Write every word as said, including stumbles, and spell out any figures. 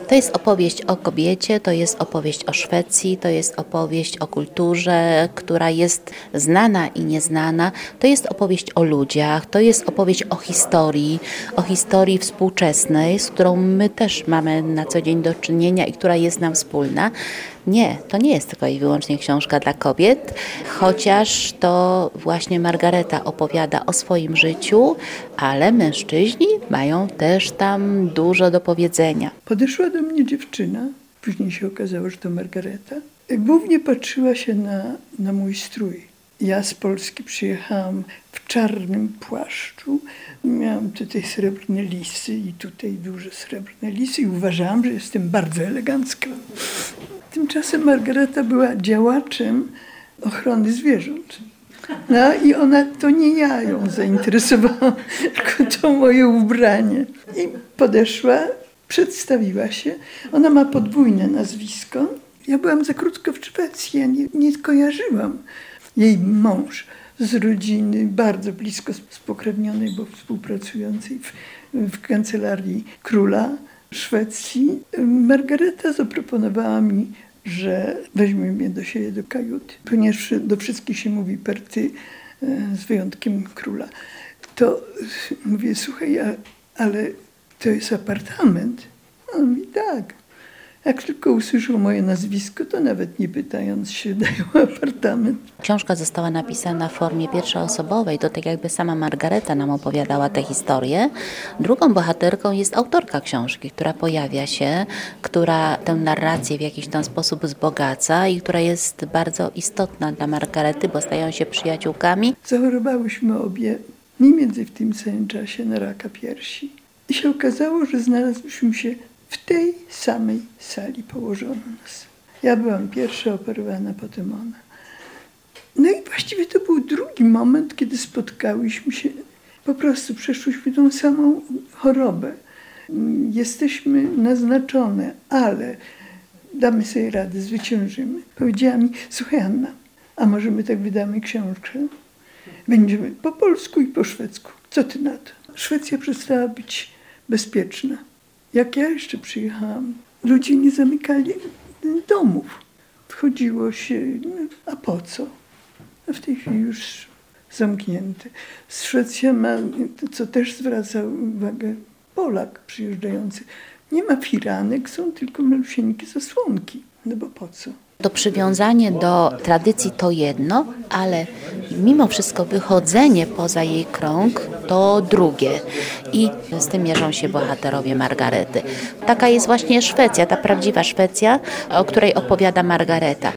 To jest opowieść o kobiecie, to jest opowieść o Szwecji, to jest opowieść o kulturze, która jest znana i nieznana. To jest opowieść o ludziach, to jest opowieść o historii, o historii współczesnej, z którą my też mamy na co dzień do czynienia i która jest nam wspólna. Nie, to nie jest tylko i wyłącznie książka dla kobiet, chociaż to właśnie Margareta opowiada o swoim życiu, ale mężczyźni mają też tam dużo do powiedzenia. Podeszła do mnie dziewczyna, później się okazało, że to Margareta. Głównie patrzyła się na, na mój strój. Ja z Polski przyjechałam w czarnym płaszczu. Miałam tutaj srebrne lisy i tutaj duże srebrne lisy i uważałam, że jestem bardzo elegancka. Tymczasem Margareta była działaczem ochrony zwierząt. No i ona, to nie ja ją zainteresowałam, tylko to moje ubranie. I podeszła, przedstawiła się. Ona ma podwójne nazwisko. Ja byłam za krótko w Szwecji, ja nie, nie kojarzyłam. Jej mąż z rodziny bardzo blisko spokrewnionej, bo współpracującej w, w kancelarii króla Szwecji. Margareta zaproponowała mi, że weźmie mnie do siebie do kajuty, ponieważ do wszystkich się mówi per ty, z wyjątkiem króla. To mówię, słuchaj, ale to jest apartament. On mówi, tak. Jak tylko usłyszał moje nazwisko, to nawet nie pytając się dają apartament. Książka została napisana w formie pierwszoosobowej, to tak jakby sama Margareta nam opowiadała tę historię. Drugą bohaterką jest autorka książki, która pojawia się, która tę narrację w jakiś tam sposób wzbogaca i która jest bardzo istotna dla Margarety, bo stają się przyjaciółkami. Zachorowałyśmy obie mniej więcej w tym samym czasie na raka piersi. I się okazało, że znalazłyśmy się w tej samej sali, położono nas. Ja byłam pierwsza operowana, potem ona. No i właściwie to był drugi moment, kiedy spotkałyśmy się. Po prostu przeszłyśmy tą samą chorobę. Jesteśmy naznaczone, ale damy sobie radę, zwyciężymy. Powiedziała mi, słuchaj Anna, a może my tak wydamy książkę? Będziemy po polsku i po szwedzku. Co ty na to? Szwecja przestała być bezpieczna. Jak ja jeszcze przyjechałam, ludzie nie zamykali domów. Wchodziło się, no, a po co? A w tej chwili już zamknięte. Szwecja ma, co też zwraca uwagę Polak przyjeżdżający, nie ma firanek, są tylko malusieńkie zasłonki. No bo po co? To przywiązanie do tradycji to jedno, ale mimo wszystko wychodzenie poza jej krąg to drugie. I z tym mierzą się bohaterowie Margarety. Taka jest właśnie Szwecja, ta prawdziwa Szwecja, o której opowiada Margareta.